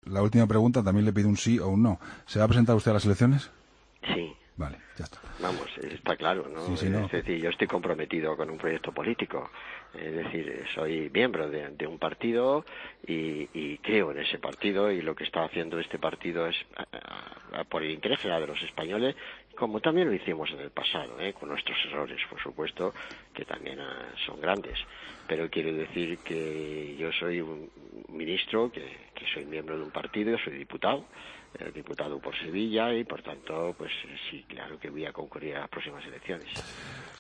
la última pregunta también le pido un sí o un no. ¿Se va a presentar usted a las elecciones? Sí. Vale, ya está. Vamos, está claro, ¿no? Sí, sí, no. Es decir, yo estoy comprometido con un proyecto político. Es decir, soy miembro de un partido y creo en ese partido, y lo que está haciendo este partido es por el interés general de los españoles, como también lo hicimos en el pasado, con nuestros errores, por supuesto, que también son grandes. Pero quiero decir que yo soy un ministro, que soy miembro de un partido, soy diputado por Sevilla, y por tanto, pues sí, claro que voy a concurrir a las próximas elecciones.